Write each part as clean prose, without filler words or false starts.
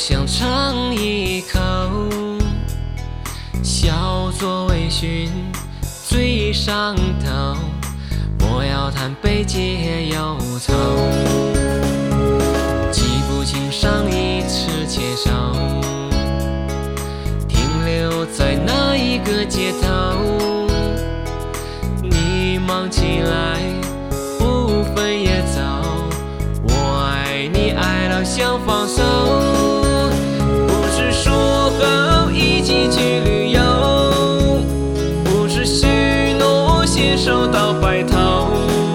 想尝一口，小作微醺，醉上头，不要谈悲节忧愁，记不清上一次接受，停留在哪一个街头，你忙起来不分也走，我爱你爱到想放手，不是说好一起去旅游，不是许诺携手到白头，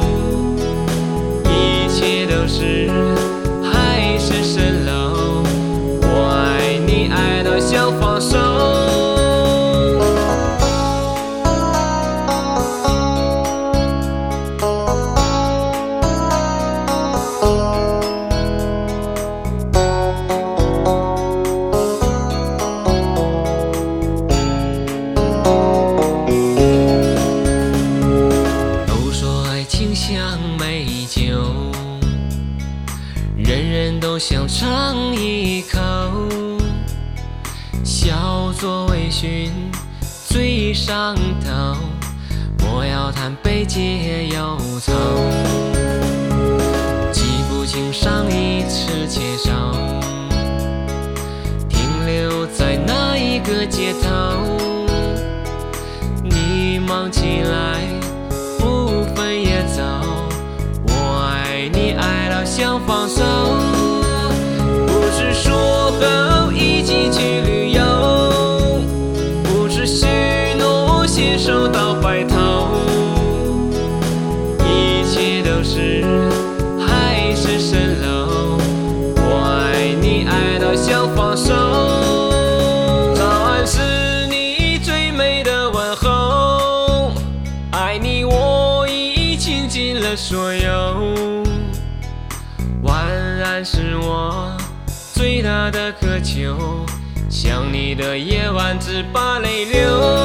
一切都是海市蜃楼，我爱你爱到想放手。像美酒，人人都想尝一口，小作微醺，醉上头，不要谈悲节忧愁，记不清上一次接受，停留在哪一个街头，你忙起来不分也走，我爱你爱到想放手，不是说好一起去旅游，不是许诺携手到白头，一切都是海市蜃楼，我爱你爱到想放手，早安是你最美的问候，爱你我已倾尽了所有，晚安是我最大的渴求，想你的夜晚只把泪流。